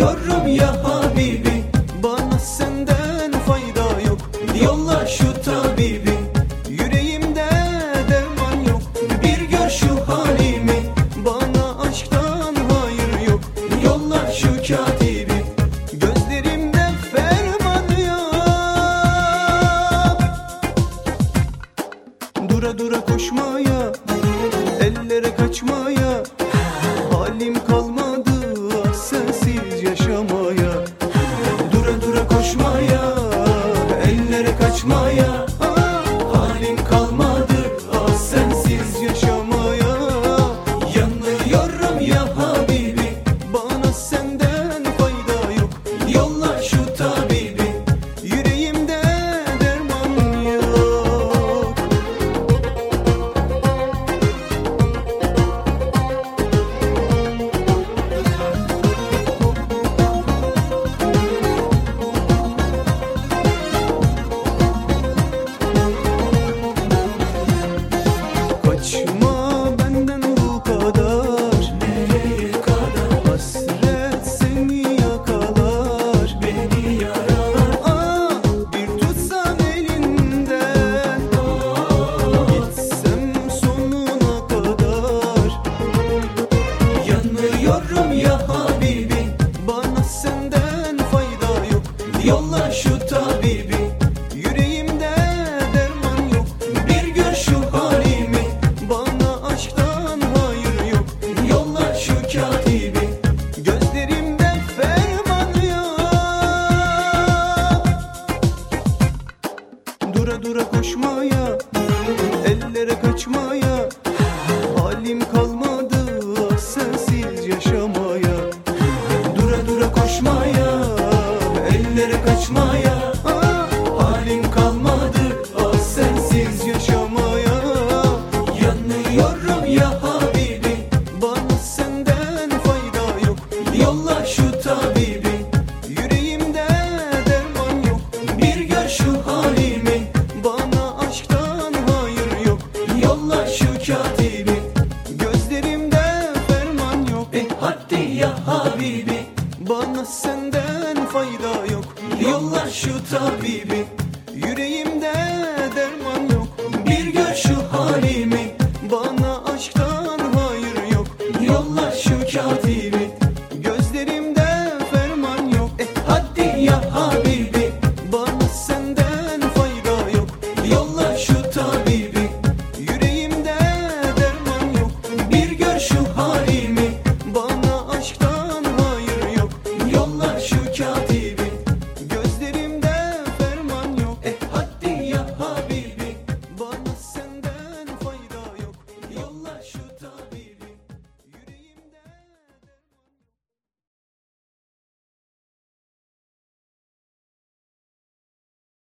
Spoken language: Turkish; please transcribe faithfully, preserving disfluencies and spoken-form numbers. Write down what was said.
Yanıyorum ya Habibi, bana senden fayda yok. Yolla şu tabibi, yüreğimde derman yok. Bir gör şu halimi, bana aşktan hayır yok. Yolla şu katibi, gözlerimde ferman yok. Dura dura koşmaya, ellere kaçmaya halim kalmadı ah sensiz yaşamaya. Dura dura koşmaya, ellere kaçmaya ah, halim kalmadı ah sensiz yaşamaya. Yanıyorum ya Habibi, bana senden fayda yok. Yolla şu tabibi, yüreğimde derman yok. Kaçma benden bu kadar, nereye kadar? Hasret seni yakalar, beni yaralar. Ah, bir tutsam elinden, gitsem sonuna kadar. Yanıyorum ya Habibi, bana senden fayda yok. Yolla şu tabibi, yüreğimde derman yok. Bir gör şu halimi, bana aşktan hayır yok. Yolla şu katibi, gözlerimde ferman yok. Dura dura koşmaya, ellere kaçmaya halim kalmadı ah sensiz yaşamaya. Dura dura koşmaya, ellere kaçmaya ah, halim kalmadı ah sensiz yaşamaya. Yanıyorum ya Habibi, bana senden fayda yok. Yolla şu tabibi, yüreğimde derman yok. Bir gör şu halimi, bana aşktan hayır yok. Yolla şu katibi, gözlerimde ferman yok. E hadi ya Habibi, bana senden fayda yok. Yolla şu tabibi, yüreğim